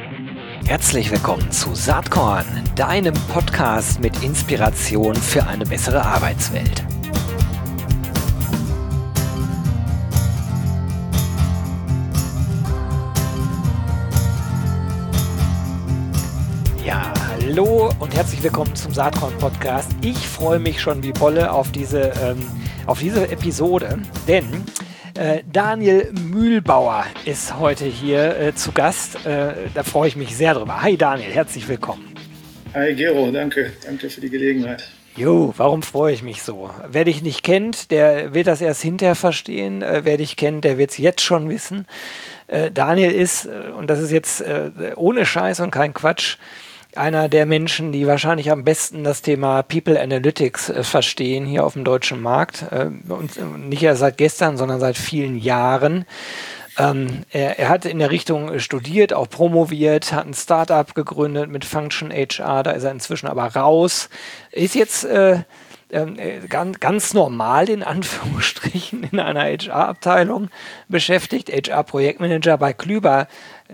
Herzlich willkommen zu Saatkorn, deinem Podcast mit Inspiration für eine bessere Arbeitswelt. Ja, hallo und herzlich willkommen zum Saatkorn-Podcast. Ich freue mich schon wie Bolle auf diese Episode, denn Daniel Mühlbauer ist heute hier zu Gast. Da freue ich mich sehr drüber. Hi Daniel, herzlich willkommen. Hi Gero, danke für die Gelegenheit. Jo, warum freue ich mich so? Wer dich nicht kennt, der wird das erst hinterher verstehen. Wer dich kennt, der wird es jetzt schon wissen. Daniel ist, und das ist jetzt ohne Scheiß und kein Quatsch, einer der Menschen, die wahrscheinlich am besten das Thema People Analytics verstehen hier auf dem deutschen Markt. Und nicht erst seit gestern, sondern seit vielen Jahren. Er hat in der Richtung studiert, auch promoviert, hat ein Startup gegründet mit Function HR, da ist er inzwischen aber raus. Ist jetzt ganz normal in Anführungsstrichen in einer HR-Abteilung beschäftigt, HR-Projektmanager bei Klüber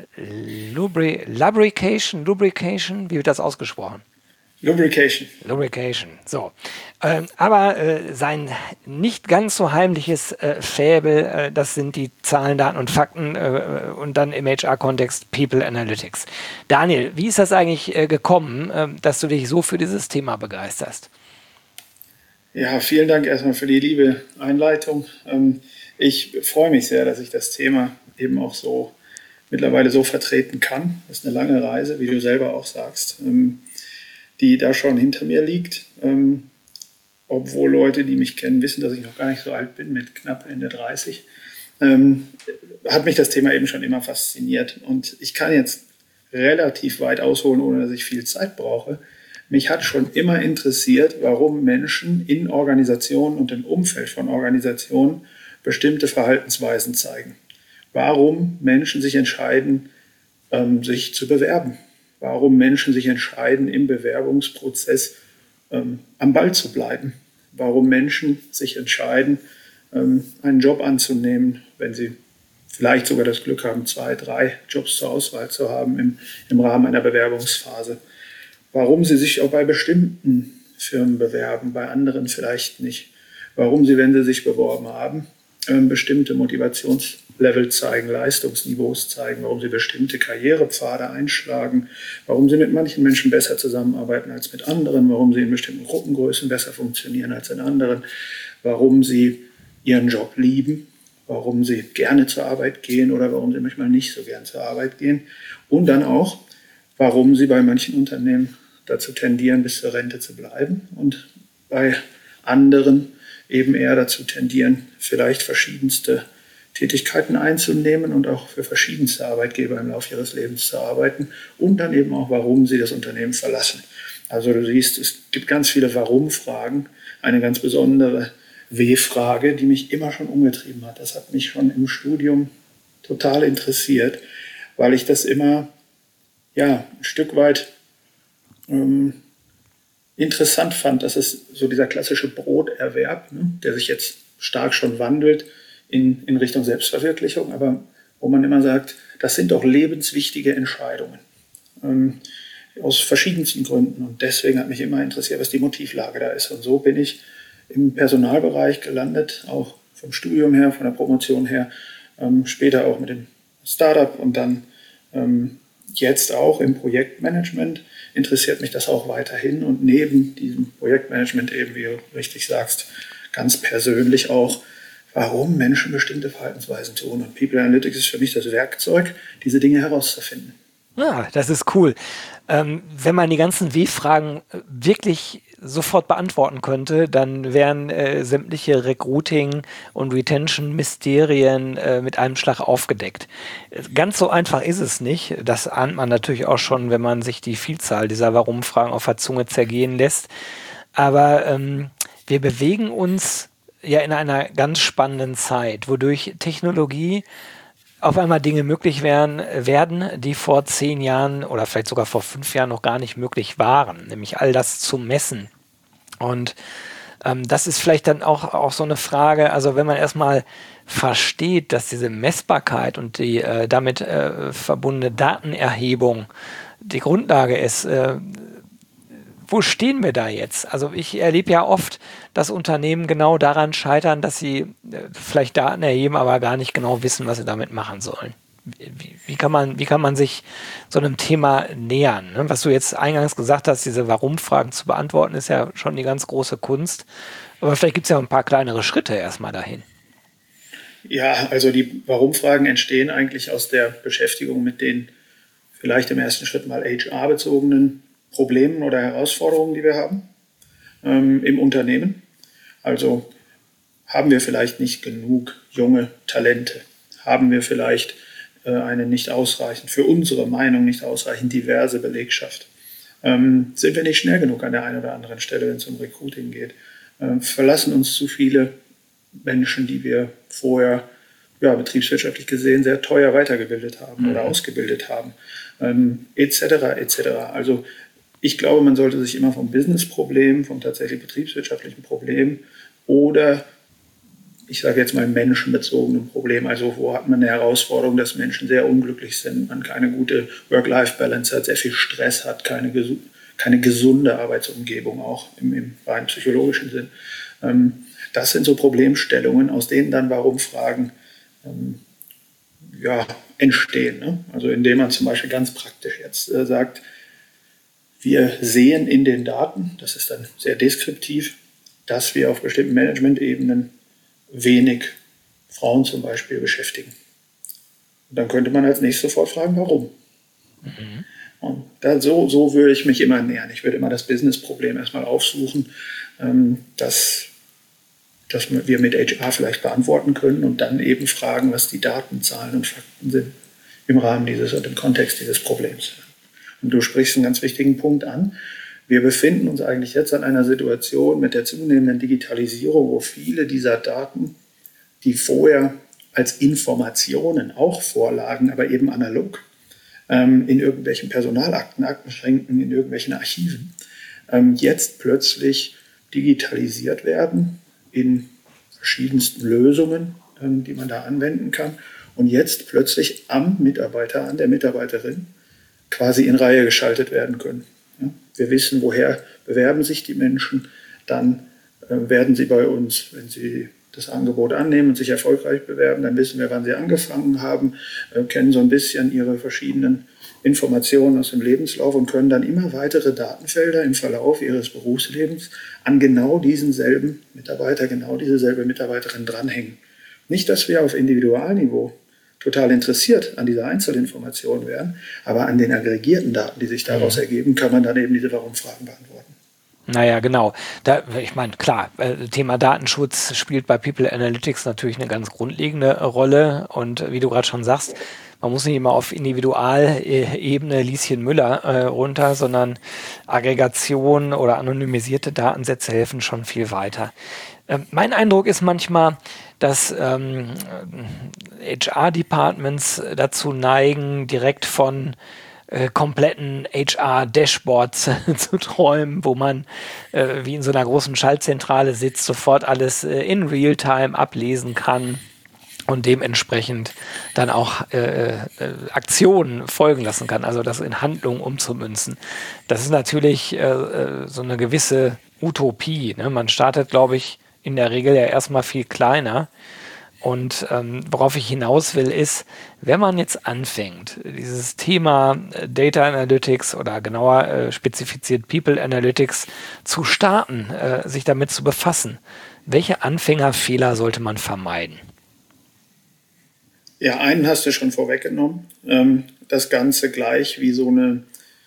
Lubrication, wie wird das ausgesprochen? Lubrication, so. Aber sein nicht ganz so heimliches Faible, das sind die Zahlen, Daten und Fakten und dann im HR-Kontext People Analytics. Daniel, wie ist das eigentlich gekommen, dass du dich so für dieses Thema begeisterst? Ja, vielen Dank erstmal für die liebe Einleitung. Ich freue mich sehr, dass ich das Thema eben auch so mittlerweile so vertreten kann. Das ist eine lange Reise, wie du selber auch sagst, die da schon hinter mir liegt. Obwohl Leute, die mich kennen, wissen, dass ich noch gar nicht so alt bin, mit knapp Ende 30, hat mich das Thema eben schon immer fasziniert. Und ich kann jetzt relativ weit ausholen, ohne dass ich viel Zeit brauche. Mich hat schon immer interessiert, warum Menschen in Organisationen und im Umfeld von Organisationen bestimmte Verhaltensweisen zeigen. Warum Menschen sich entscheiden, sich zu bewerben. Warum Menschen sich entscheiden, im Bewerbungsprozess am Ball zu bleiben. Warum Menschen sich entscheiden, einen Job anzunehmen, wenn sie vielleicht sogar das Glück haben, 2, 3 Jobs zur Auswahl zu haben im Rahmen einer Bewerbungsphase. Warum sie sich auch bei bestimmten Firmen bewerben, bei anderen vielleicht nicht. Warum sie, wenn sie sich beworben haben, bestimmte Motivationslevel zeigen, Leistungsniveaus zeigen, warum sie bestimmte Karrierepfade einschlagen, warum sie mit manchen Menschen besser zusammenarbeiten als mit anderen, warum sie in bestimmten Gruppengrößen besser funktionieren als in anderen, warum sie ihren Job lieben, warum sie gerne zur Arbeit gehen oder warum sie manchmal nicht so gern zur Arbeit gehen und dann auch, warum sie bei manchen Unternehmen dazu tendieren, bis zur Rente zu bleiben und bei anderen eben eher dazu tendieren, vielleicht verschiedenste Tätigkeiten einzunehmen und auch für verschiedenste Arbeitgeber im Laufe ihres Lebens zu arbeiten und dann eben auch, warum sie das Unternehmen verlassen. Also du siehst, es gibt ganz viele Warum-Fragen, eine ganz besondere W-Frage, die mich immer schon umgetrieben hat. Das hat mich schon im Studium total interessiert, weil ich das immer ein Stück weit interessant fand, dass es so dieser klassische Broterwerb, der sich jetzt stark schon wandelt in Richtung Selbstverwirklichung, aber wo man immer sagt, das sind doch lebenswichtige Entscheidungen aus verschiedensten Gründen. Und deswegen hat mich immer interessiert, was die Motivlage da ist. Und so bin ich im Personalbereich gelandet, auch vom Studium her, von der Promotion her, später auch mit dem Startup und dann jetzt auch im Projektmanagement interessiert mich das auch weiterhin und neben diesem Projektmanagement eben, wie du richtig sagst, ganz persönlich auch, warum Menschen bestimmte Verhaltensweisen tun. Und People Analytics ist für mich das Werkzeug, diese Dinge herauszufinden. Ja, das ist cool. Wenn man die ganzen W-Fragen wirklich sofort beantworten könnte, dann wären sämtliche Recruiting- und Retention-Mysterien mit einem Schlag aufgedeckt. Ganz so einfach ist es nicht. Das ahnt man natürlich auch schon, wenn man sich die Vielzahl dieser Warum-Fragen auf der Zunge zergehen lässt. Aber wir bewegen uns ja in einer ganz spannenden Zeit, wodurch Technologie auf einmal Dinge möglich werden, die vor 10 Jahren oder vielleicht sogar vor 5 Jahren noch gar nicht möglich waren, nämlich all das zu messen. Und Das ist vielleicht dann auch so eine Frage, also wenn man erstmal versteht, dass diese Messbarkeit und die damit verbundene Datenerhebung die Grundlage ist, wo stehen wir da jetzt? Also ich erlebe ja oft, dass Unternehmen genau daran scheitern, dass sie vielleicht Daten erheben, aber gar nicht genau wissen, was sie damit machen sollen. Wie kann man sich so einem Thema nähern? Ne? Was du jetzt eingangs gesagt hast, diese Warum-Fragen zu beantworten, ist ja schon die ganz große Kunst. Aber vielleicht gibt es ja ein paar kleinere Schritte erstmal dahin. Ja, also die Warum-Fragen entstehen eigentlich aus der Beschäftigung mit den vielleicht im ersten Schritt mal HR-bezogenen Problemen oder Herausforderungen, die wir haben im Unternehmen. Also haben wir vielleicht nicht genug junge Talente? Haben wir vielleicht eine nicht ausreichend, für unsere Meinung nicht ausreichend diverse Belegschaft? Sind wir nicht schnell genug an der einen oder anderen Stelle, wenn es um Recruiting geht? Verlassen uns zu viele Menschen, die wir vorher betriebswirtschaftlich gesehen sehr teuer weitergebildet haben oder ausgebildet haben, etc. etc. Also ich glaube, man sollte sich immer vom Business-Problem, vom tatsächlich betriebswirtschaftlichen Problem oder ich sage jetzt mal menschenbezogenen Problem, also wo hat man eine Herausforderung, dass Menschen sehr unglücklich sind, man keine gute Work-Life-Balance hat, sehr viel Stress hat, keine gesunde Arbeitsumgebung auch im rein psychologischen Sinn. Das sind so Problemstellungen, aus denen dann Warum-Fragen entstehen. Ne? Also indem man zum Beispiel ganz praktisch jetzt sagt, wir sehen in den Daten, das ist dann sehr deskriptiv, dass wir auf bestimmten Management-Ebenen wenig Frauen zum Beispiel beschäftigen. Und dann könnte man als nächstes sofort fragen, warum? Mhm. Und so würde ich mich immer nähern. Ich würde immer das Business-Problem erstmal aufsuchen, dass wir mit HR vielleicht beantworten können und dann eben fragen, was die Daten, Zahlen und Fakten sind im Rahmen dieses und im Kontext dieses Problems. Und du sprichst einen ganz wichtigen Punkt an. Wir befinden uns eigentlich jetzt an einer Situation mit der zunehmenden Digitalisierung, wo viele dieser Daten, die vorher als Informationen auch vorlagen, aber eben analog, in irgendwelchen Personalakten, Aktenschränken, in irgendwelchen Archiven, jetzt plötzlich digitalisiert werden in verschiedensten Lösungen, die man da anwenden kann und jetzt plötzlich am Mitarbeiter, an der Mitarbeiterin quasi in Reihe geschaltet werden können. Ja, wir wissen, woher bewerben sich die Menschen, dann werden sie bei uns, wenn sie das Angebot annehmen und sich erfolgreich bewerben, dann wissen wir, wann sie angefangen haben, kennen so ein bisschen ihre verschiedenen Informationen aus dem Lebenslauf und können dann immer weitere Datenfelder im Verlauf ihres Berufslebens an genau diesen selben Mitarbeiter, genau diese selbe Mitarbeiterin dranhängen. Nicht, dass wir auf Individualniveau total interessiert an dieser Einzelinformation wären, aber an den aggregierten Daten, die sich daraus ergeben, kann man dann eben diese Warum-Fragen beantworten. Naja, genau. Ich meine, klar, Thema Datenschutz spielt bei People Analytics natürlich eine ganz grundlegende Rolle. Und wie du gerade schon sagst, man muss nicht immer auf Individualebene Lieschen Müller runter, sondern Aggregation oder anonymisierte Datensätze helfen schon viel weiter. Mein Eindruck ist manchmal, dass HR-Departments dazu neigen, direkt von kompletten HR-Dashboards zu träumen, wo man wie in so einer großen Schaltzentrale sitzt, sofort alles in Realtime ablesen kann und dementsprechend dann auch Aktionen folgen lassen kann, also das in Handlungen umzumünzen. Das ist natürlich so eine gewisse Utopie. Ne? Man startet, glaube ich, in der Regel ja erstmal viel kleiner. Und worauf ich hinaus will, ist, wenn man jetzt anfängt, dieses Thema Data Analytics oder genauer spezifiziert People Analytics zu starten, sich damit zu befassen, welche Anfängerfehler sollte man vermeiden? Ja, einen hast du schon vorweggenommen. Das Ganze gleich wie so ein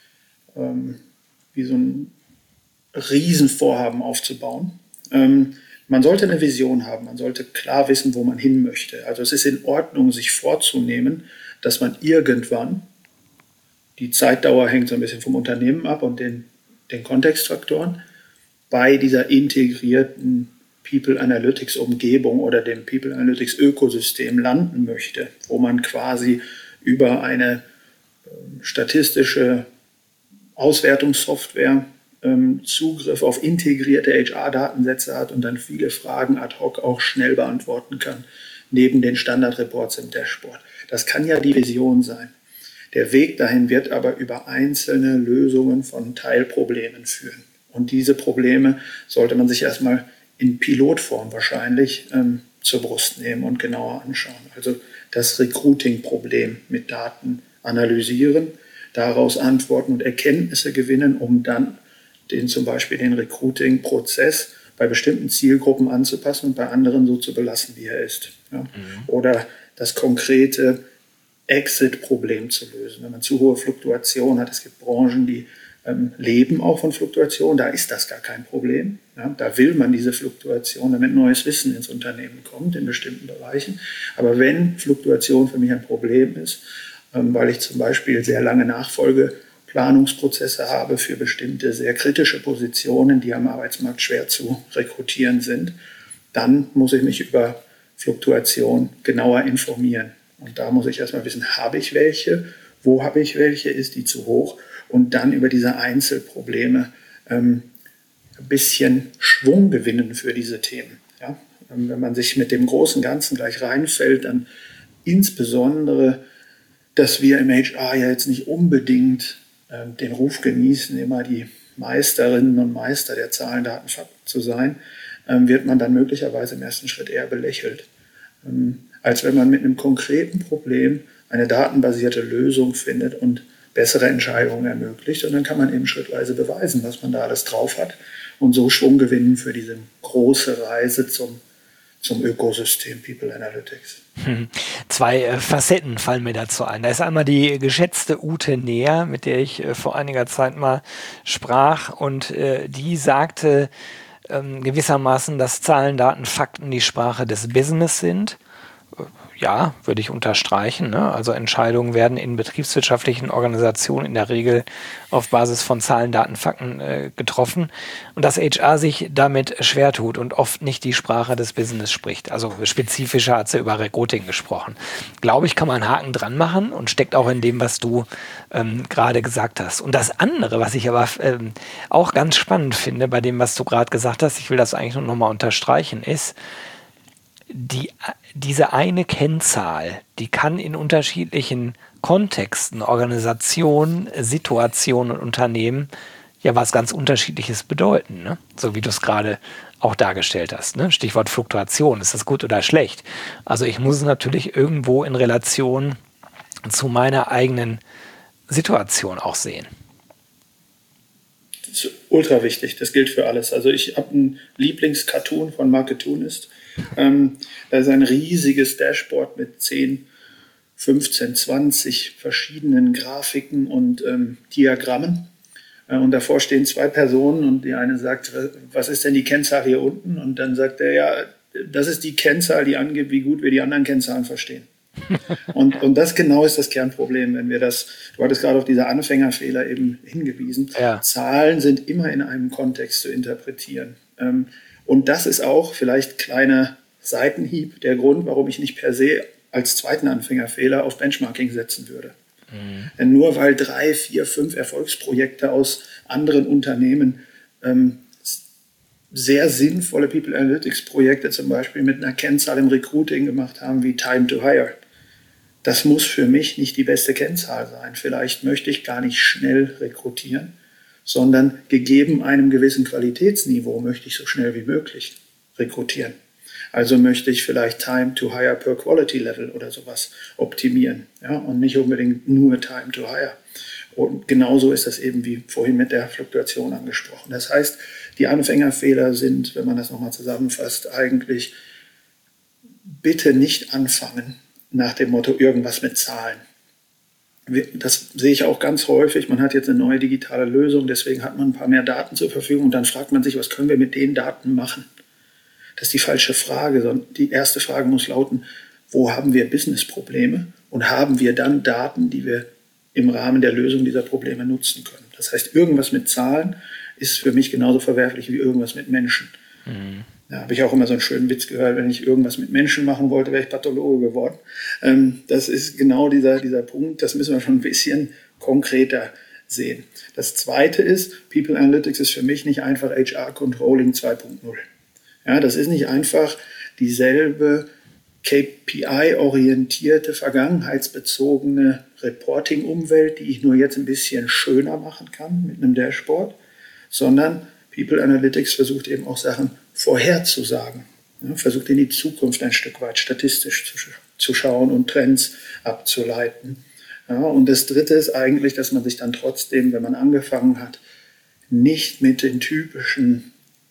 Riesenvorhaben aufzubauen. Man sollte eine Vision haben, man sollte klar wissen, wo man hin möchte. Also es ist in Ordnung, sich vorzunehmen, dass man irgendwann, die Zeitdauer hängt so ein bisschen vom Unternehmen ab und den Kontextfaktoren, bei dieser integrierten People Analytics Umgebung oder dem People Analytics Ökosystem landen möchte, wo man quasi über eine statistische Auswertungssoftware Zugriff auf integrierte HR-Datensätze hat und dann viele Fragen ad hoc auch schnell beantworten kann, neben den Standardreports im Dashboard. Das kann ja die Vision sein. Der Weg dahin wird aber über einzelne Lösungen von Teilproblemen führen. Und diese Probleme sollte man sich erstmal in Pilotform wahrscheinlich zur Brust nehmen und genauer anschauen. Also das Recruiting-Problem mit Daten analysieren, daraus Antworten und Erkenntnisse gewinnen, um dann zum Beispiel den Recruiting-Prozess bei bestimmten Zielgruppen anzupassen und bei anderen so zu belassen, wie er ist. Ja? Oder das konkrete Exit-Problem zu lösen. Wenn man zu hohe Fluktuation hat, es gibt Branchen, die leben auch von Fluktuation, da ist das gar kein Problem. Ja? Da will man diese Fluktuation, damit neues Wissen ins Unternehmen kommt in bestimmten Bereichen. Aber wenn Fluktuation für mich ein Problem ist, weil ich zum Beispiel sehr lange Nachfolgeplanungsprozesse habe für bestimmte sehr kritische Positionen, die am Arbeitsmarkt schwer zu rekrutieren sind, dann muss ich mich über Fluktuation genauer informieren. Und da muss ich erstmal wissen, habe ich welche, wo habe ich welche, ist die zu hoch? Und dann über diese Einzelprobleme ein bisschen Schwung gewinnen für diese Themen. Ja? Wenn man sich mit dem großen Ganzen gleich reinfällt, dann insbesondere, dass wir im HR ja jetzt nicht unbedingt den Ruf genießen, immer die Meisterinnen und Meister der Zahlen, Daten, Fakten zu sein, wird man dann möglicherweise im ersten Schritt eher belächelt, als wenn man mit einem konkreten Problem eine datenbasierte Lösung findet und bessere Entscheidungen ermöglicht. Und dann kann man eben schrittweise beweisen, was man da alles drauf hat und so Schwung gewinnen für diese große Reise zum Ökosystem People Analytics. Zwei Facetten fallen mir dazu ein. Da ist einmal die geschätzte Ute Neher, mit der ich vor einiger Zeit mal sprach, und die sagte gewissermaßen, dass Zahlen, Daten, Fakten die Sprache des Business sind. Ja, würde ich unterstreichen. Ne? Also Entscheidungen werden in betriebswirtschaftlichen Organisationen in der Regel auf Basis von Zahlen, Daten, Fakten getroffen. Und dass HR sich damit schwer tut und oft nicht die Sprache des Business spricht. Also spezifischer hat sie über Recruiting gesprochen. Glaube ich, kann man einen Haken dran machen und steckt auch in dem, was du gerade gesagt hast. Und das andere, was ich aber auch ganz spannend finde bei dem, was du gerade gesagt hast, ich will das eigentlich nur nochmal unterstreichen, ist, diese eine Kennzahl, die kann in unterschiedlichen Kontexten, Organisationen, Situationen und Unternehmen ja was ganz Unterschiedliches bedeuten, ne? So wie du es gerade auch dargestellt hast. Ne? Stichwort Fluktuation, ist das gut oder schlecht? Also ich muss es natürlich irgendwo in Relation zu meiner eigenen Situation auch sehen. Das ist ultra wichtig, das gilt für alles. Also ich habe einen Lieblingscartoon von Marketunist. Da ist ein riesiges Dashboard mit 10, 15, 20 verschiedenen Grafiken und Diagrammen. Und davor stehen zwei Personen und die eine sagt, was ist denn die Kennzahl hier unten? Und dann sagt er, ja, das ist die Kennzahl, die angibt, wie gut wir die anderen Kennzahlen verstehen. Und das genau ist das Kernproblem, wenn wir das, du hattest gerade auf diese Anfängerfehler eben hingewiesen, ja. Zahlen sind immer in einem Kontext zu interpretieren. Und das ist auch vielleicht kleiner Seitenhieb der Grund, warum ich nicht per se als zweiten Anfängerfehler auf Benchmarking setzen würde. Denn nur weil 3, 4, 5 Erfolgsprojekte aus anderen Unternehmen sehr sinnvolle People Analytics Projekte zum Beispiel mit einer Kennzahl im Recruiting gemacht haben wie Time to Hire, das muss für mich nicht die beste Kennzahl sein. Vielleicht möchte ich gar nicht schnell rekrutieren, sondern gegeben einem gewissen Qualitätsniveau möchte ich so schnell wie möglich rekrutieren. Also möchte ich vielleicht Time to Hire per Quality Level oder sowas optimieren, ja, und nicht unbedingt nur Time to Hire. Und genauso ist das eben wie vorhin mit der Fluktuation angesprochen. Das heißt, die Anfängerfehler sind, wenn man das nochmal zusammenfasst, eigentlich bitte nicht anfangen nach dem Motto irgendwas mit Zahlen. Das sehe ich auch ganz häufig. Man hat jetzt eine neue digitale Lösung, deswegen hat man ein paar mehr Daten zur Verfügung und dann fragt man sich, was können wir mit den Daten machen? Das ist die falsche Frage. Die erste Frage muss lauten, wo haben wir Business-Probleme und haben wir dann Daten, die wir im Rahmen der Lösung dieser Probleme nutzen können. Das heißt, irgendwas mit Zahlen ist für mich genauso verwerflich wie irgendwas mit Menschen. Da habe ich auch immer so einen schönen Witz gehört, wenn ich irgendwas mit Menschen machen wollte, wäre ich Pathologe geworden. Das ist genau dieser Punkt, das müssen wir schon ein bisschen konkreter sehen. Das zweite ist, People Analytics ist für mich nicht einfach HR Controlling 2.0. Ja, das ist nicht einfach dieselbe KPI-orientierte, vergangenheitsbezogene Reporting-Umwelt, die ich nur jetzt ein bisschen schöner machen kann mit einem Dashboard, sondern People Analytics versucht eben auch Sachen vorherzusagen. Ja, versucht in die Zukunft ein Stück weit statistisch zu schauen und Trends abzuleiten. Ja, und das Dritte ist eigentlich, dass man sich dann trotzdem, wenn man angefangen hat, nicht mit den typischen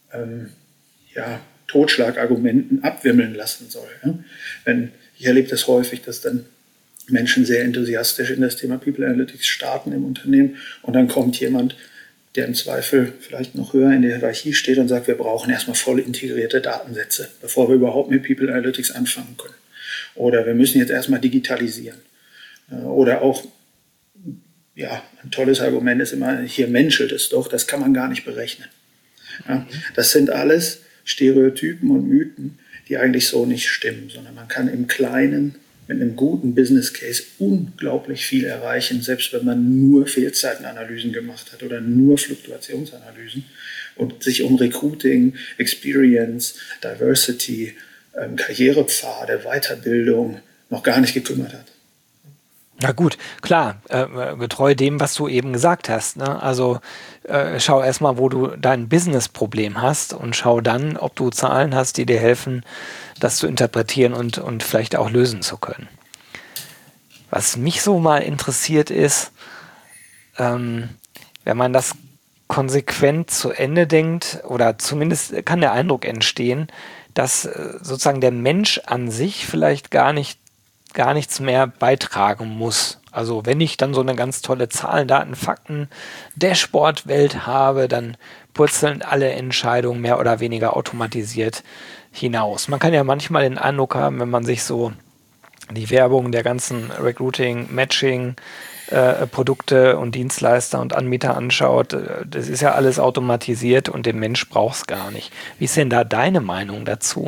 Totschlagargumenten abwimmeln lassen soll. Ja? Ich erlebe das häufig, dass dann Menschen sehr enthusiastisch in das Thema People Analytics starten im Unternehmen und dann kommt jemand, der im Zweifel vielleicht noch höher in der Hierarchie steht und sagt, wir brauchen erstmal voll integrierte Datensätze, bevor wir überhaupt mit People Analytics anfangen können. Oder wir müssen jetzt erstmal digitalisieren. Oder auch, ein tolles Argument ist immer, hier menschelt es doch, das kann man gar nicht berechnen. Ja, das sind alles Stereotypen und Mythen, die eigentlich so nicht stimmen, sondern man kann im Kleinen mit einem guten Business Case unglaublich viel erreichen, selbst wenn man nur Fehlzeitenanalysen gemacht hat oder nur Fluktuationsanalysen und sich um Recruiting, Experience, Diversity, Karrierepfade, Weiterbildung noch gar nicht gekümmert hat. Na gut, klar, getreu dem, was du eben gesagt hast. Ne? Also schau erstmal, wo du dein Business-Problem hast und schau dann, ob du Zahlen hast, die dir helfen, das zu interpretieren und vielleicht auch lösen zu können. Was mich so mal interessiert ist, wenn man das konsequent zu Ende denkt, oder zumindest kann der Eindruck entstehen, dass sozusagen der Mensch an sich vielleicht gar nichts mehr beitragen muss. Also wenn ich dann so eine ganz tolle Zahlen, Daten, Fakten, Dashboard-Welt habe, dann purzeln alle Entscheidungen mehr oder weniger automatisiert hinaus. Man kann ja manchmal den Eindruck haben, wenn man sich so die Werbung der ganzen Recruiting, Matching, Produkte und Dienstleister und Anbieter anschaut, das ist ja alles automatisiert und den Mensch braucht es gar nicht. Wie ist denn da deine Meinung dazu?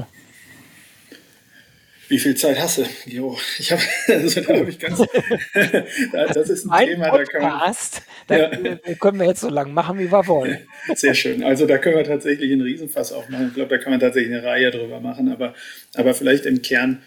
Wie viel Zeit hast du, Gero? Das ist ein Thema, Podcast, können wir jetzt so lange machen, wie wir wollen. Sehr schön. Also da können wir tatsächlich einen Riesenfass aufmachen. Ich glaube, da kann man tatsächlich eine Reihe drüber machen. Aber vielleicht im Kern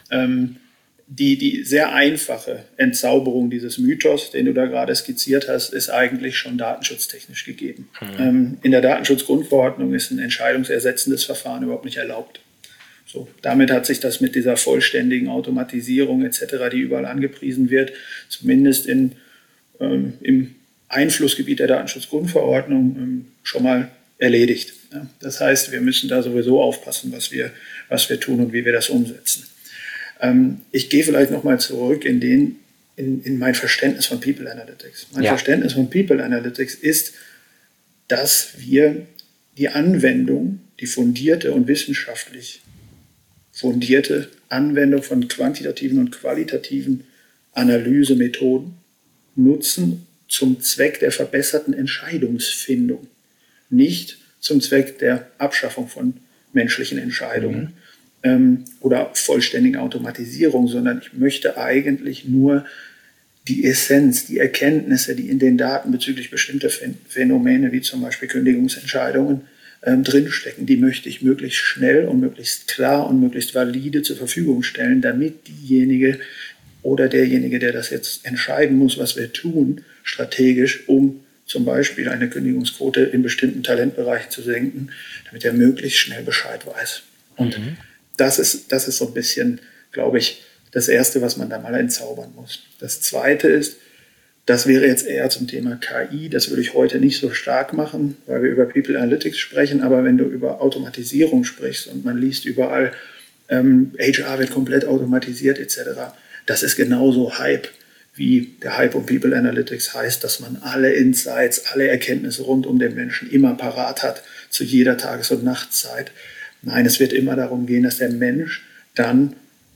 die sehr einfache Entzauberung dieses Mythos, den du da gerade skizziert hast, ist eigentlich schon datenschutztechnisch gegeben. In der Datenschutzgrundverordnung ist ein entscheidungsersetzendes Verfahren überhaupt nicht erlaubt. So, damit hat sich das mit dieser vollständigen Automatisierung etc., die überall angepriesen wird, zumindest im Einflussgebiet der Datenschutzgrundverordnung schon mal erledigt. Ja, das heißt, wir müssen da sowieso aufpassen, was wir tun und wie wir das umsetzen. Ich gehe vielleicht nochmal zurück in mein Verständnis von People Analytics. Mein Verständnis von People Analytics ist, dass wir die Anwendung, die fundierte und wissenschaftlich fundierte Anwendung von quantitativen und qualitativen Analysemethoden nutzen zum Zweck der verbesserten Entscheidungsfindung, nicht zum Zweck der Abschaffung von menschlichen Entscheidungen oder vollständigen Automatisierung, sondern ich möchte eigentlich nur die Essenz, die Erkenntnisse, die in den Daten bezüglich bestimmter Phänomene, wie zum Beispiel Kündigungsentscheidungen, drinstecken, die möchte ich möglichst schnell und möglichst klar und möglichst valide zur Verfügung stellen, damit diejenige oder derjenige, der das jetzt entscheiden muss, was wir tun, strategisch, um zum Beispiel eine Kündigungsquote in bestimmten Talentbereichen zu senken, damit er möglichst schnell Bescheid weiß. Und das ist so ein bisschen, glaube ich, das Erste, was man da mal entzaubern muss. Das Zweite ist, das wäre jetzt eher zum Thema KI. Das würde ich heute nicht so stark machen, weil wir über People Analytics sprechen. Aber wenn du über Automatisierung sprichst und man liest überall, HR wird komplett automatisiert etc., das ist genauso Hype, wie der Hype um People Analytics heißt, dass man alle Insights, alle Erkenntnisse rund um den Menschen immer parat hat, zu jeder Tages- und Nachtzeit. Nein, es wird immer darum gehen, dass der Mensch dann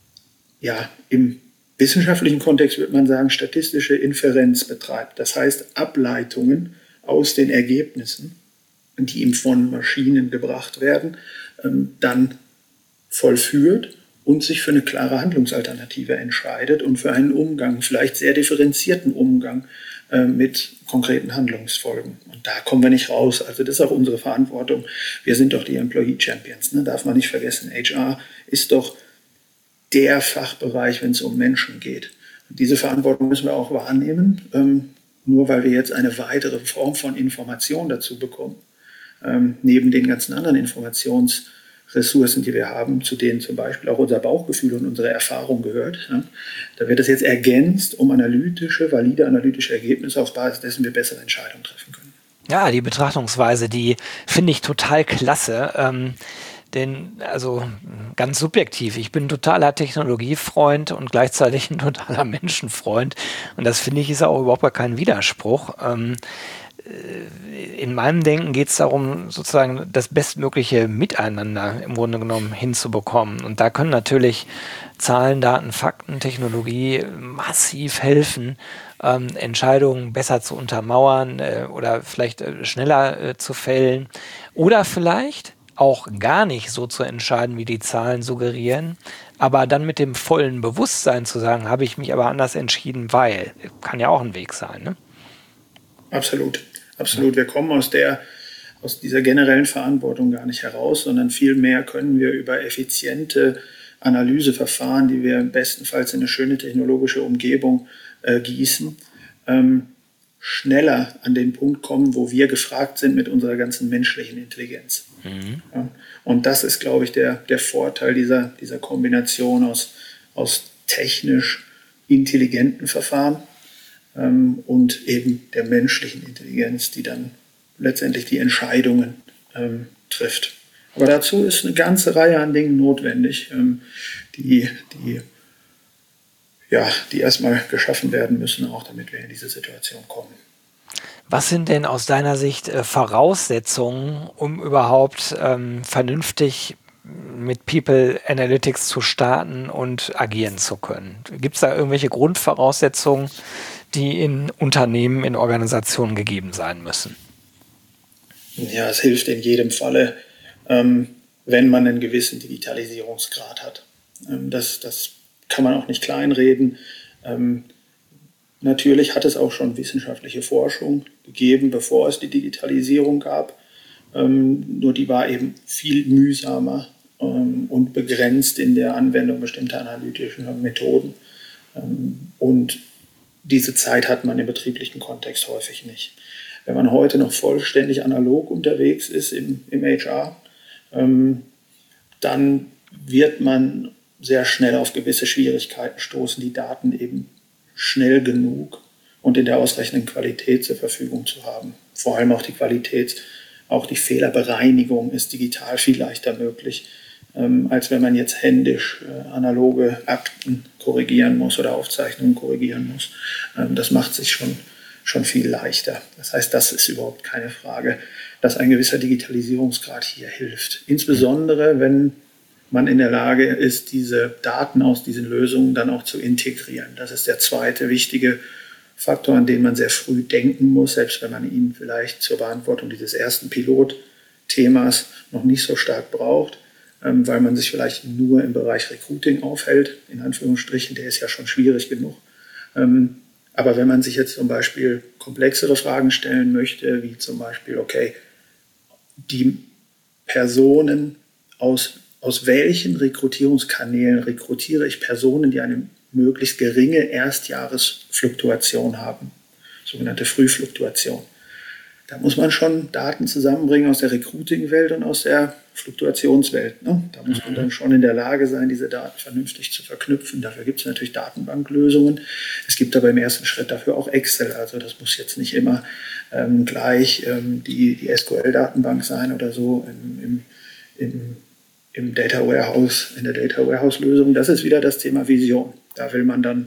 im wissenschaftlichen Kontext würde man sagen, statistische Inferenz betreibt. Das heißt, Ableitungen aus den Ergebnissen, die ihm von Maschinen gebracht werden, dann vollführt und sich für eine klare Handlungsalternative entscheidet und für einen Umgang, vielleicht sehr differenzierten Umgang mit konkreten Handlungsfolgen. Und da kommen wir nicht raus. Also das ist auch unsere Verantwortung. Wir sind doch die Employee Champions, ne? Darf man nicht vergessen. HR ist doch der Fachbereich, wenn es um Menschen geht. Und diese Verantwortung müssen wir auch wahrnehmen, nur weil wir jetzt eine weitere Form von Information dazu bekommen, neben den ganzen anderen Informationsressourcen, die wir haben, zu denen zum Beispiel auch unser Bauchgefühl und unsere Erfahrung gehört. Ja. Da wird das jetzt ergänzt um valide analytische Ergebnisse, auf Basis dessen wir bessere Entscheidungen treffen können. Ja, die Betrachtungsweise, die finde ich total klasse. Denn, also ganz subjektiv, ich bin ein totaler Technologiefreund und gleichzeitig ein totaler Menschenfreund. Und das finde ich ist auch überhaupt gar kein Widerspruch. In meinem Denken geht es darum, sozusagen das bestmögliche Miteinander im Grunde genommen hinzubekommen. Und da können natürlich Zahlen, Daten, Fakten, Technologie massiv helfen, Entscheidungen besser zu untermauern oder vielleicht schneller zu fällen. Oder vielleicht auch gar nicht so zu entscheiden, wie die Zahlen suggerieren, aber dann mit dem vollen Bewusstsein zu sagen, habe ich mich aber anders entschieden, weil. Kann ja auch ein Weg sein, ne? Absolut, absolut. Wir kommen aus dieser generellen Verantwortung gar nicht heraus, sondern vielmehr können wir über effiziente Analyseverfahren, die wir bestenfalls in eine schöne technologische Umgebung gießen, schneller an den Punkt kommen, wo wir gefragt sind mit unserer ganzen menschlichen Intelligenz. Mhm. Ja, und das ist, glaube ich, der Vorteil dieser Kombination aus technisch intelligenten Verfahren und eben der menschlichen Intelligenz, die dann letztendlich die Entscheidungen trifft. Aber dazu ist eine ganze Reihe an Dingen notwendig, die erstmal geschaffen werden müssen, auch damit wir in diese Situation kommen. Was sind denn aus deiner Sicht Voraussetzungen, um überhaupt vernünftig mit People Analytics zu starten und agieren zu können? Gibt es da irgendwelche Grundvoraussetzungen, die in Unternehmen, in Organisationen gegeben sein müssen? Ja, es hilft in jedem Falle, wenn man einen gewissen Digitalisierungsgrad hat. Das kann man auch nicht kleinreden. Natürlich hat es auch schon wissenschaftliche Forschung gegeben, bevor es die Digitalisierung gab. Nur die war eben viel mühsamer und begrenzt in der Anwendung bestimmter analytischer Methoden. Und diese Zeit hat man im betrieblichen Kontext häufig nicht. Wenn man heute noch vollständig analog unterwegs ist im HR, dann wird man sehr schnell auf gewisse Schwierigkeiten stoßen, die Daten eben schnell genug und in der ausreichenden Qualität zur Verfügung zu haben. Vor allem auch die Qualität, auch die Fehlerbereinigung ist digital viel leichter möglich, als wenn man jetzt händisch analoge Akten korrigieren muss oder Aufzeichnungen korrigieren muss. Das macht sich schon viel leichter. Das heißt, das ist überhaupt keine Frage, dass ein gewisser Digitalisierungsgrad hier hilft. Insbesondere, wenn man in der Lage ist, diese Daten aus diesen Lösungen dann auch zu integrieren. Das ist der zweite wichtige Faktor, an den man sehr früh denken muss, selbst wenn man ihn vielleicht zur Beantwortung dieses ersten Pilotthemas noch nicht so stark braucht, weil man sich vielleicht nur im Bereich Recruiting aufhält, in Anführungsstrichen, der ist ja schon schwierig genug. Aber wenn man sich jetzt zum Beispiel komplexere Fragen stellen möchte, wie zum Beispiel, okay, die Personen aus welchen Rekrutierungskanälen rekrutiere ich Personen, die eine möglichst geringe Erstjahresfluktuation haben, sogenannte Frühfluktuation. Da muss man schon Daten zusammenbringen aus der Recruiting-Welt und aus der Fluktuationswelt. Ne? Da muss man dann schon in der Lage sein, diese Daten vernünftig zu verknüpfen. Dafür gibt es natürlich Datenbanklösungen. Es gibt aber im ersten Schritt dafür auch Excel. Also das muss jetzt nicht immer gleich die SQL-Datenbank sein oder so im Data Warehouse, in der Data Warehouse-Lösung. Das ist wieder das Thema Vision. Da will man dann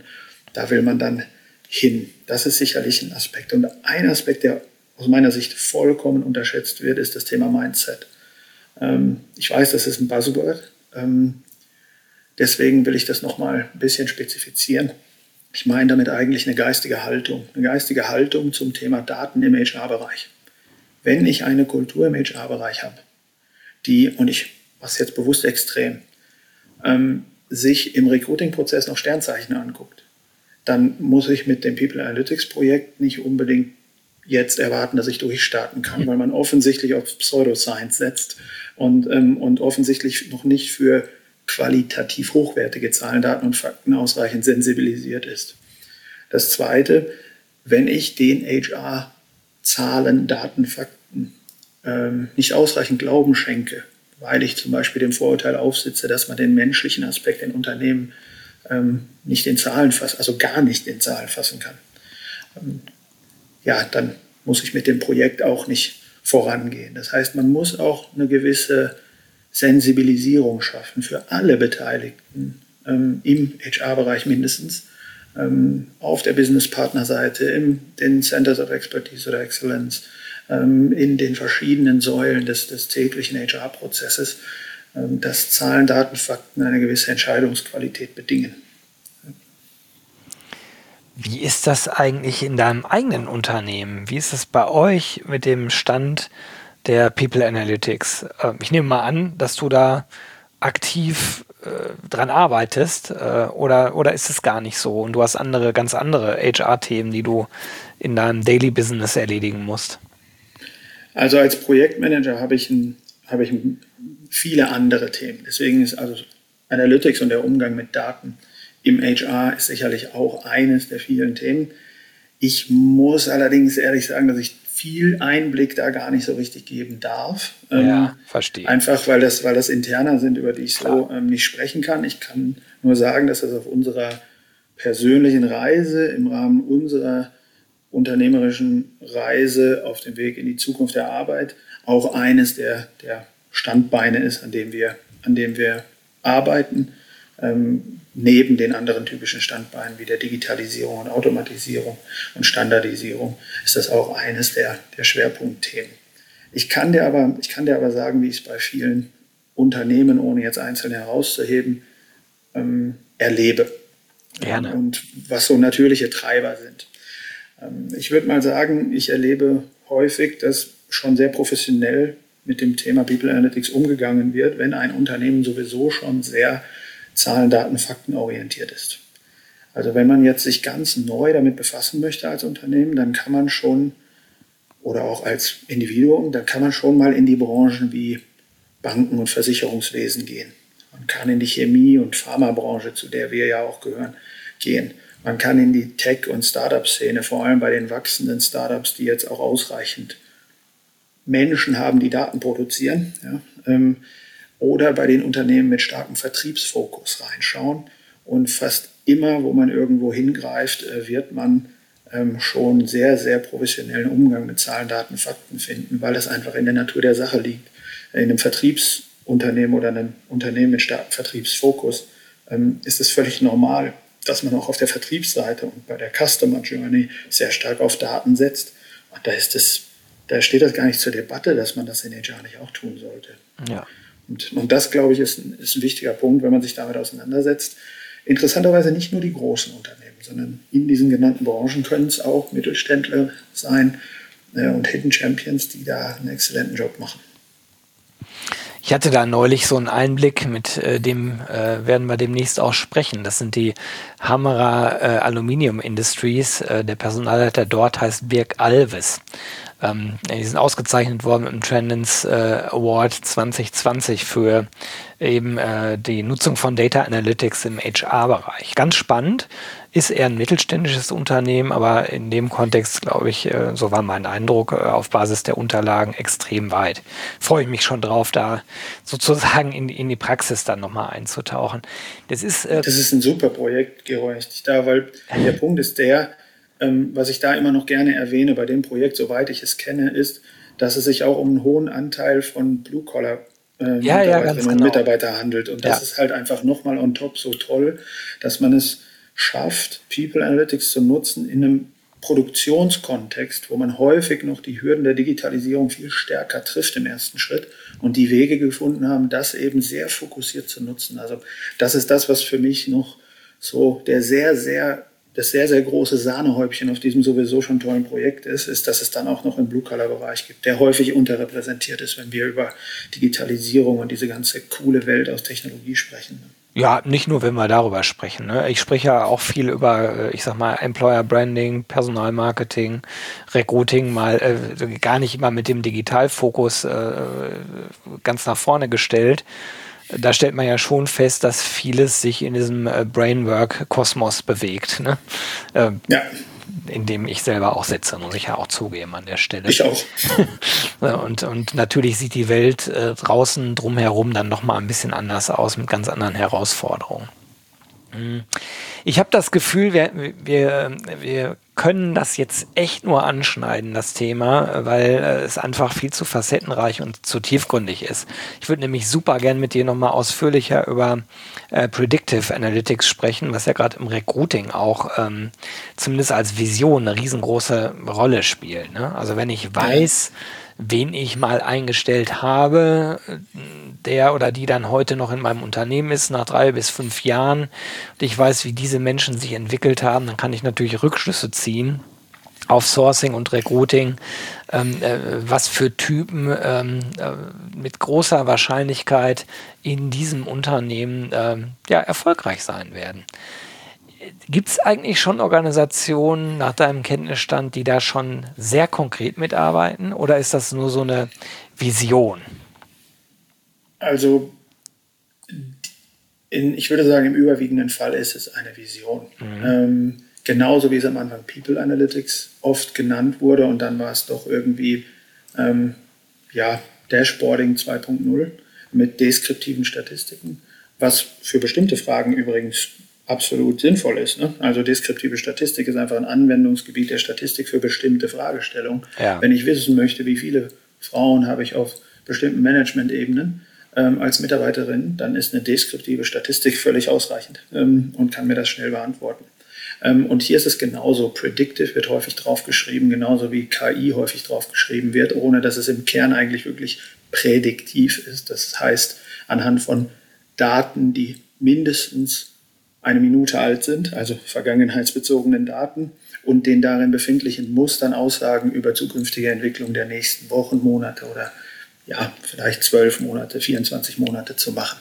hin. Das ist sicherlich ein Aspekt. Und ein Aspekt, der aus meiner Sicht vollkommen unterschätzt wird, ist das Thema Mindset. Ich weiß, das ist ein Buzzword. Deswegen will ich das nochmal ein bisschen spezifizieren. Ich meine damit eigentlich eine geistige Haltung zum Thema Daten im HR-Bereich. Wenn ich eine Kultur im HR-Bereich habe, und ich mache es jetzt bewusst extrem, sich im Recruiting-Prozess noch Sternzeichen anguckt, dann muss ich mit dem People Analytics Projekt nicht unbedingt jetzt erwarten, dass ich durchstarten kann, weil man offensichtlich auf Pseudoscience setzt und offensichtlich noch nicht für qualitativ hochwertige Zahlen, Daten und Fakten ausreichend sensibilisiert ist. Das Zweite, wenn ich den HR-Zahlen, Daten, Fakten nicht ausreichend Glauben schenke, weil ich zum Beispiel dem Vorurteil aufsitze, dass man den menschlichen Aspekt in Unternehmen nicht in Zahlen fassen, also gar nicht in Zahlen fassen kann, ja, dann muss ich mit dem Projekt auch nicht vorangehen. Das heißt, man muss auch eine gewisse Sensibilisierung schaffen für alle Beteiligten im HR-Bereich mindestens, auf der Business-Partner-Seite, in den Centers of Expertise oder Excellence, in den verschiedenen Säulen des täglichen HR-Prozesses, dass Zahlen, Daten, Fakten eine gewisse Entscheidungsqualität bedingen. Wie ist das eigentlich in deinem eigenen Unternehmen? Wie ist es bei euch mit dem Stand der People Analytics? Ich nehme mal an, dass du da aktiv dran arbeitest oder ist es gar nicht so und du hast ganz andere HR-Themen, die du in deinem Daily Business erledigen musst? Also als Projektmanager habe ich viele andere Themen. Deswegen ist also Analytics und der Umgang mit Daten im HR ist sicherlich auch eines der vielen Themen. Ich muss allerdings ehrlich sagen, dass ich viel Einblick da gar nicht so richtig geben darf. Ja, verstehe. Einfach, weil das Interna sind, über die ich so nicht sprechen kann. Ich kann nur sagen, dass das auf unserer persönlichen Reise, im Rahmen unserer unternehmerischen Reise auf dem Weg in die Zukunft der Arbeit auch eines der Standbeine ist, an dem wir arbeiten. Neben den anderen typischen Standbeinen wie der Digitalisierung und Automatisierung und Standardisierung ist das auch eines der Schwerpunktthemen. Ich kann dir aber sagen, wie ich es bei vielen Unternehmen, ohne jetzt einzeln herauszuheben, erlebe. Gerne. Und was so natürliche Treiber sind. Ich würde mal sagen, ich erlebe häufig, dass schon sehr professionell mit dem Thema People Analytics umgegangen wird, wenn ein Unternehmen sowieso schon sehr Zahlen, Daten, Fakten orientiert ist. Also wenn man jetzt sich ganz neu damit befassen möchte als Unternehmen, dann kann man schon, oder auch als Individuum, dann kann man schon mal in die Branchen wie Banken und Versicherungswesen gehen. Man kann in die Chemie- und Pharmabranche, zu der wir ja auch gehören, gehen. Man kann in die Tech- und Startup-Szene, vor allem bei den wachsenden Startups, die jetzt auch ausreichend Menschen haben, die Daten produzieren, ja, oder bei den Unternehmen mit starkem Vertriebsfokus reinschauen. Und fast immer, wo man irgendwo hingreift, wird man schon sehr, sehr professionellen Umgang mit Zahlen, Daten, Fakten finden, weil es einfach in der Natur der Sache liegt. In einem Vertriebsunternehmen oder einem Unternehmen mit starkem Vertriebsfokus ist es völlig normal, dass man auch auf der Vertriebsseite und bei der Customer Journey sehr stark auf Daten setzt. Und da steht das gar nicht zur Debatte, dass man das in HR nicht auch tun sollte. Ja. Und das, glaube ich, ist ein wichtiger Punkt, wenn man sich damit auseinandersetzt. Interessanterweise nicht nur die großen Unternehmen, sondern in diesen genannten Branchen können es auch Mittelständler sein und Hidden Champions, die da einen exzellenten Job machen. Ich hatte da neulich so einen Einblick, mit dem werden wir demnächst auch sprechen. Das sind die Hammerer Aluminium Industries. Der Personalleiter dort heißt Birk Alves. Die sind ausgezeichnet worden mit dem Trendens Award 2020 für eben die Nutzung von Data Analytics im HR-Bereich. Ganz spannend, ist eher ein mittelständisches Unternehmen, aber in dem Kontext, glaube ich, so war mein Eindruck, auf Basis der Unterlagen extrem weit. Freue ich mich schon drauf, da sozusagen in die Praxis dann nochmal einzutauchen. Das ist ein super Projekt, Geroy, weil der Punkt ist der, was ich da immer noch gerne erwähne bei dem Projekt, soweit ich es kenne, ist, dass es sich auch um einen hohen Anteil von Blue-Collar Mitarbeiterinnen und Mitarbeiter handelt. Und das ist halt einfach nochmal on top so toll, dass man es schafft, People Analytics zu nutzen in einem Produktionskontext, wo man häufig noch die Hürden der Digitalisierung viel stärker trifft im ersten Schritt und die Wege gefunden haben, das eben sehr fokussiert zu nutzen. Also das ist das, was für mich noch so das sehr, sehr große Sahnehäubchen auf diesem sowieso schon tollen Projekt ist, dass es dann auch noch einen Blue-Collar-Bereich gibt, der häufig unterrepräsentiert ist, wenn wir über Digitalisierung und diese ganze coole Welt aus Technologie sprechen. Ja, nicht nur, wenn wir darüber sprechen. Ne? Ich spreche ja auch viel über, ich sag mal, Employer Branding, Personalmarketing, Recruiting, mal gar nicht immer mit dem Digitalfokus ganz nach vorne gestellt. Da stellt man ja schon fest, dass vieles sich in diesem Brainwork-Kosmos bewegt, ne? Ja, In dem ich selber auch sitze, muss ich ja auch zugeben an der Stelle. ich auch. Und natürlich sieht die Welt draußen drumherum dann nochmal ein bisschen anders aus, mit ganz anderen Herausforderungen. Ich habe das Gefühl, wir können das jetzt echt nur anschneiden, das Thema, weil es einfach viel zu facettenreich und zu tiefgründig ist. Ich würde nämlich super gern mit dir nochmal ausführlicher über Predictive Analytics sprechen, was ja gerade im Recruiting auch zumindest als Vision eine riesengroße Rolle spielt. Ne? Also wenn ich weiß, wen ich mal eingestellt habe, der oder die dann heute noch in meinem Unternehmen ist, nach 3 bis 5 Jahren, und ich weiß, wie diese Menschen sich entwickelt haben, dann kann ich natürlich Rückschlüsse ziehen auf Sourcing und Recruiting, was für Typen mit großer Wahrscheinlichkeit in diesem Unternehmen erfolgreich sein werden. Gibt es eigentlich schon Organisationen nach deinem Kenntnisstand, die da schon sehr konkret mitarbeiten, oder ist das nur so eine Vision? Also ich würde sagen, im überwiegenden Fall ist es eine Vision. Genauso wie es am Anfang People Analytics oft genannt wurde und dann war es doch irgendwie Dashboarding 2.0 mit deskriptiven Statistiken, was für bestimmte Fragen übrigens absolut sinnvoll ist. Ne? Also deskriptive Statistik ist einfach ein Anwendungsgebiet der Statistik für bestimmte Fragestellungen. Ja. Wenn ich wissen möchte, wie viele Frauen habe ich auf bestimmten Management-Ebenen als Mitarbeiterin, dann ist eine deskriptive Statistik völlig ausreichend und kann mir das schnell beantworten. Und hier ist es genauso. Predictive wird häufig draufgeschrieben, genauso wie KI häufig draufgeschrieben wird, ohne dass es im Kern eigentlich wirklich prädiktiv ist. Das heißt, anhand von Daten, die mindestens eine Minute alt sind, also vergangenheitsbezogenen Daten und den darin befindlichen Mustern Aussagen über zukünftige Entwicklung der nächsten Wochen, Monate oder vielleicht 12 Monate, 24 Monate zu machen.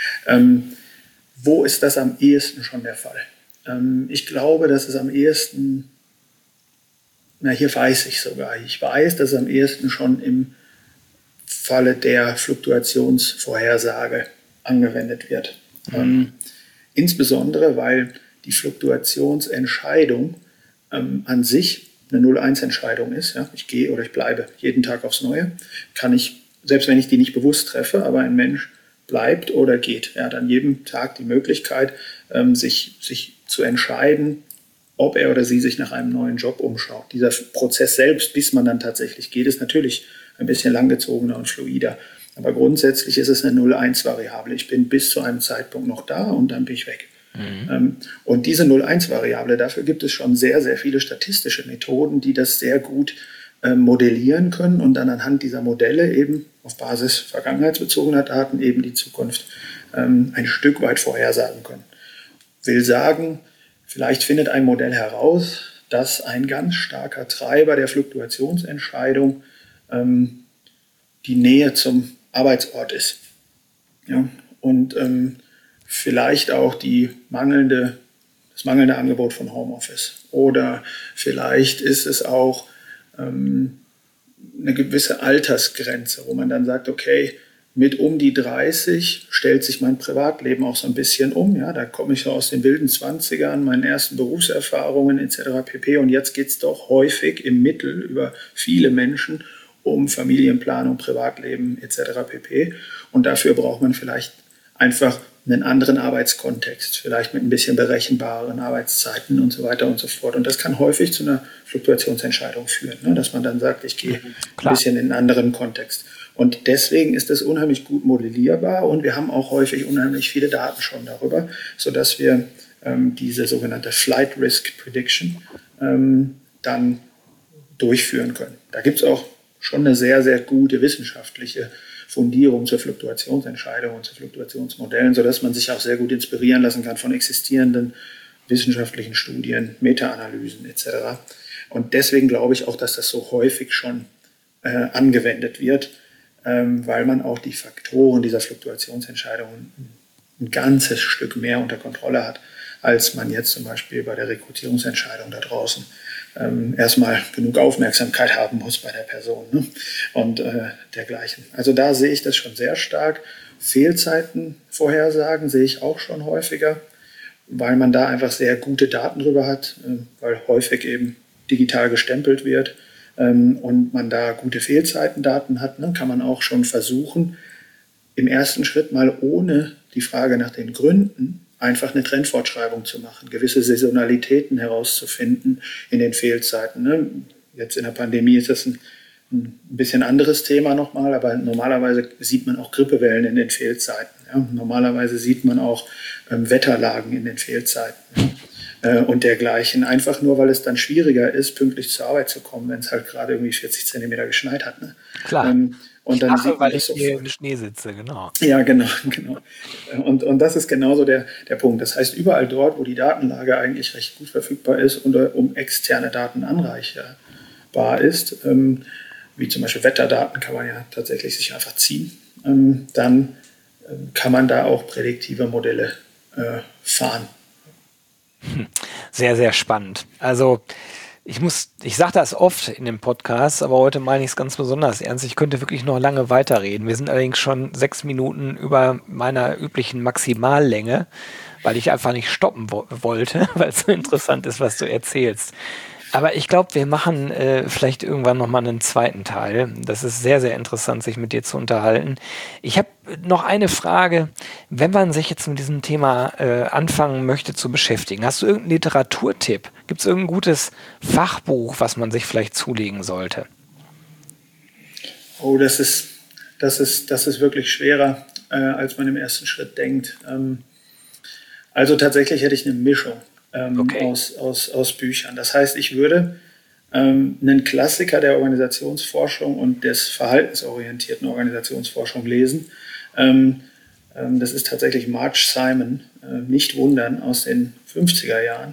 Wo ist das am ehesten schon der Fall? Ich glaube, dass es am ehesten, hier weiß ich sogar, ich weiß, dass es am ehesten schon im Falle der Fluktuationsvorhersage angewendet wird. Insbesondere, weil die Fluktuationsentscheidung an sich eine 0-1-Entscheidung ist. Ja? Ich gehe oder ich bleibe jeden Tag aufs Neue. Kann ich, selbst wenn ich die nicht bewusst treffe, aber ein Mensch bleibt oder geht. Er hat an jedem Tag die Möglichkeit, sich zu entscheiden, ob er oder sie sich nach einem neuen Job umschaut. Dieser Prozess selbst, bis man dann tatsächlich geht, ist natürlich ein bisschen langgezogener und fluider. Aber grundsätzlich ist es eine 0-1-Variable. Ich bin bis zu einem Zeitpunkt noch da und dann bin ich weg. Und diese 0-1-Variable, dafür gibt es schon sehr, sehr viele statistische Methoden, die das sehr gut modellieren können und dann anhand dieser Modelle eben auf Basis vergangenheitsbezogener Daten eben die Zukunft ein Stück weit vorhersagen können. Will sagen, vielleicht findet ein Modell heraus, dass ein ganz starker Treiber der Fluktuationsentscheidung die Nähe zum Arbeitsort ist. Ja? Und vielleicht auch das mangelnde Angebot von Homeoffice. Oder vielleicht ist es auch eine gewisse Altersgrenze, wo man dann sagt, okay, mit um die 30 stellt sich mein Privatleben auch so ein bisschen um. Ja, da komme ich so aus den wilden 20ern, meinen ersten Berufserfahrungen etc. pp. Und jetzt geht es doch häufig im Mittel über viele Menschen um Familienplanung, Privatleben etc. pp. Und dafür braucht man vielleicht einfach einen anderen Arbeitskontext, vielleicht mit ein bisschen berechenbareren Arbeitszeiten und so weiter und so fort. Und das kann häufig zu einer Fluktuationsentscheidung führen, ne? Dass man dann sagt, ich gehe ein bisschen in einen anderen Kontext. Und deswegen ist das unheimlich gut modellierbar und wir haben auch häufig unheimlich viele Daten schon darüber, sodass wir diese sogenannte Flight Risk Prediction dann durchführen können. Da gibt es auch schon eine sehr, sehr gute wissenschaftliche Fundierung zur Fluktuationsentscheidung und zu Fluktuationsmodellen, sodass man sich auch sehr gut inspirieren lassen kann von existierenden wissenschaftlichen Studien, Meta-Analysen etc. Und deswegen glaube ich auch, dass das so häufig schon angewendet wird, weil man auch die Faktoren dieser Fluktuationsentscheidungen ein ganzes Stück mehr unter Kontrolle hat, als man jetzt zum Beispiel bei der Rekrutierungsentscheidung da draußen erstmal genug Aufmerksamkeit haben muss bei der Person, ne? Und dergleichen. Also da sehe ich das schon sehr stark. Fehlzeiten vorhersagen sehe ich auch schon häufiger, weil man da einfach sehr gute Daten drüber hat, weil häufig eben digital gestempelt wird und man da gute Fehlzeitendaten hat, ne, kann man auch schon versuchen, im ersten Schritt mal ohne die Frage nach den Gründen einfach eine Trendfortschreibung zu machen, gewisse Saisonalitäten herauszufinden in den Fehlzeiten. Ne. Jetzt in der Pandemie ist das ein bisschen anderes Thema nochmal, aber normalerweise sieht man auch Grippewellen in den Fehlzeiten. Ja. Normalerweise sieht man auch Wetterlagen in den Fehlzeiten und dergleichen. Einfach nur, weil es dann schwieriger ist, pünktlich zur Arbeit zu kommen, wenn es halt gerade irgendwie 40 Zentimeter geschneit hat. Ne? Klar. Und dann sieht man weil das ich hier sofort. im Schnee sitze, genau. Ja, genau. Und das ist genauso der Punkt. Das heißt, überall dort, wo die Datenlage eigentlich recht gut verfügbar ist und um externe Daten anreicherbar ist, wie zum Beispiel Wetterdaten kann man ja tatsächlich sich einfach ziehen, dann kann man da auch prädiktive Modelle fahren. Sehr, sehr spannend. Also ich sage das oft in dem Podcast, aber heute meine ich es ganz besonders ernst. Ich könnte wirklich noch lange weiterreden. Wir sind allerdings schon 6 Minuten über meiner üblichen Maximallänge, weil ich einfach nicht stoppen wollte, weil es so interessant ist, was du erzählst. Aber ich glaube, wir machen vielleicht irgendwann nochmal einen zweiten Teil. Das ist sehr, sehr interessant, sich mit dir zu unterhalten. Ich habe noch eine Frage. Wenn man sich jetzt mit diesem Thema anfangen möchte zu beschäftigen, hast du irgendeinen Literaturtipp? Gibt es irgendein gutes Fachbuch, was man sich vielleicht zulegen sollte? Oh, das ist wirklich schwerer, als man im ersten Schritt denkt. Also tatsächlich hätte ich eine Mischung. Okay. Aus Büchern. Das heißt, ich würde einen Klassiker der Organisationsforschung und des verhaltensorientierten Organisationsforschung lesen. Das ist tatsächlich Marge Simon, nicht wundern, aus den 50er Jahren,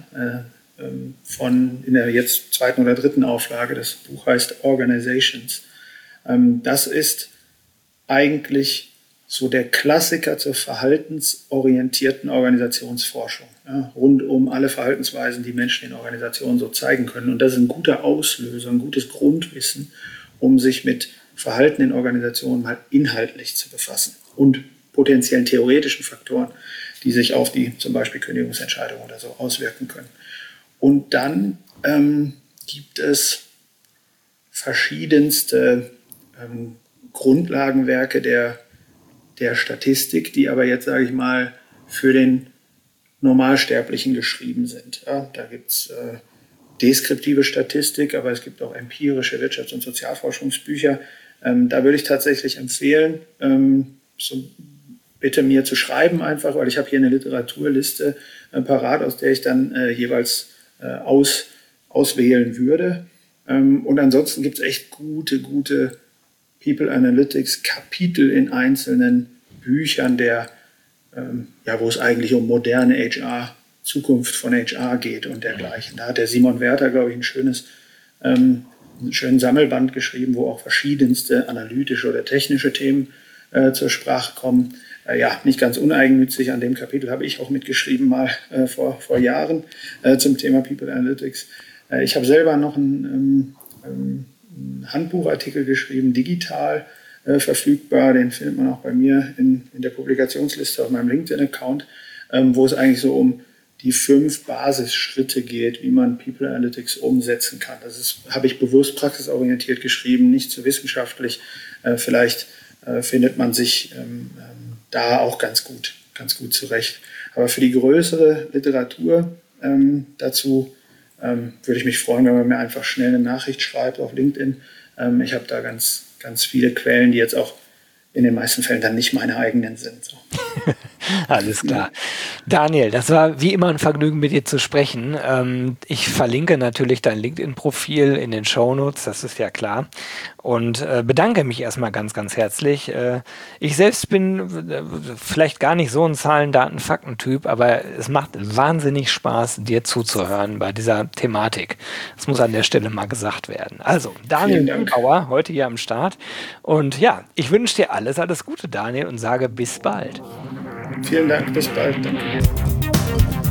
in der jetzt 2. oder 3. Auflage. Das Buch heißt Organizations. Das ist eigentlich so der Klassiker zur verhaltensorientierten Organisationsforschung, ja, rund um alle Verhaltensweisen, die Menschen in Organisationen so zeigen können. Und das ist ein guter Auslöser, ein gutes Grundwissen, um sich mit Verhalten in Organisationen mal inhaltlich zu befassen und potenziellen theoretischen Faktoren, die sich auf die zum Beispiel Kündigungsentscheidung oder so auswirken können. Und dann gibt es verschiedenste Grundlagenwerke der Statistik, die aber jetzt, sage ich mal, für den Normalsterblichen geschrieben sind. Ja, da gibt es deskriptive Statistik, aber es gibt auch empirische Wirtschafts- und Sozialforschungsbücher. Da würde ich tatsächlich empfehlen, bitte mir zu schreiben einfach, weil ich habe hier eine Literaturliste parat, aus der ich dann jeweils auswählen würde. Und ansonsten gibt es echt gute People Analytics Kapitel in einzelnen Büchern, wo es eigentlich um moderne HR, Zukunft von HR geht und dergleichen. Da hat der Simon Werther, glaube ich, einen schönen Sammelband geschrieben, wo auch verschiedenste analytische oder technische Themen zur Sprache kommen. Nicht ganz uneigennützig, an dem Kapitel habe ich auch mitgeschrieben, mal vor Jahren zum Thema People Analytics. Ich habe selber noch einen Handbuchartikel geschrieben, digital verfügbar. Den findet man auch bei mir in der Publikationsliste auf meinem LinkedIn-Account, wo es eigentlich so um die 5 Basisschritte geht, wie man People Analytics umsetzen kann. Habe ich bewusst praxisorientiert geschrieben, nicht zu wissenschaftlich. Vielleicht findet man sich da auch ganz gut zurecht. Aber für die größere Literatur dazu würde ich mich freuen, wenn man mir einfach schnell eine Nachricht schreibt auf LinkedIn. Ich habe da ganz viele Quellen, die jetzt auch in den meisten Fällen dann nicht meine eigenen sind. So. Alles klar. Daniel, das war wie immer ein Vergnügen, mit dir zu sprechen. Ich verlinke natürlich dein LinkedIn-Profil in den Shownotes, das ist ja klar. Und bedanke mich erstmal ganz, ganz herzlich. Ich selbst bin vielleicht gar nicht so ein Zahlen, Daten, Fakten-Typ, aber es macht wahnsinnig Spaß, dir zuzuhören bei dieser Thematik. Das muss an der Stelle mal gesagt werden. Also, Daniel Münkauer, heute hier am Start. Und ja, ich wünsche dir alles Gute, Daniel, und sage bis bald. Vielen Dank, bis bald. Danke dir.